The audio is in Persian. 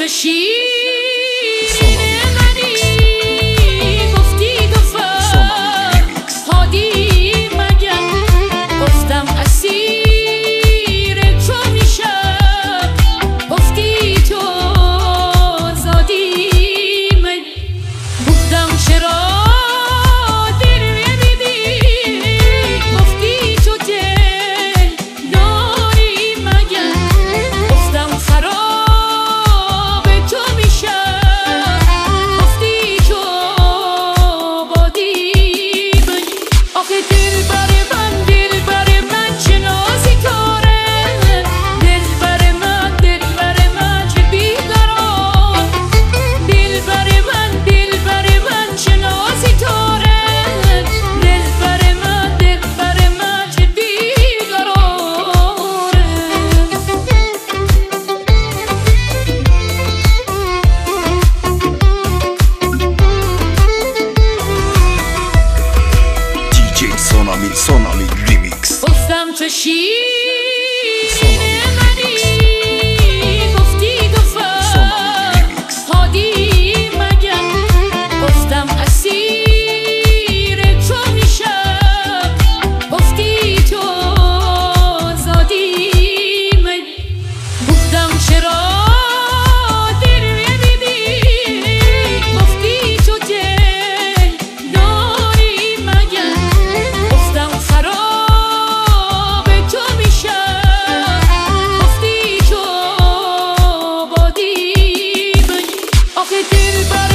تو شیر منی گفتی تو فرهادی مگر گفتم اسیر تو میشم گفتی تو زادی من گفتم چرا دل نمیدی گفتی تو دل داری مگر گفتم خراب تو میشم گفتی تو بادی من آخه دل بر من چه نازکاره دل بر من چه بیقرار دل بر من چه نازکاره دل بر من چه بیقراره DJ Sonami Remix. گفتم تو شیر منی گفتی تو فرهادی مگر گفتم اسیر تو میشم گفتی تو زادی من گفتم چرا دل نمیدی گفتی تو دل داری مگر گفتم خراب تو میشم گفتی تو بادی من آخه دل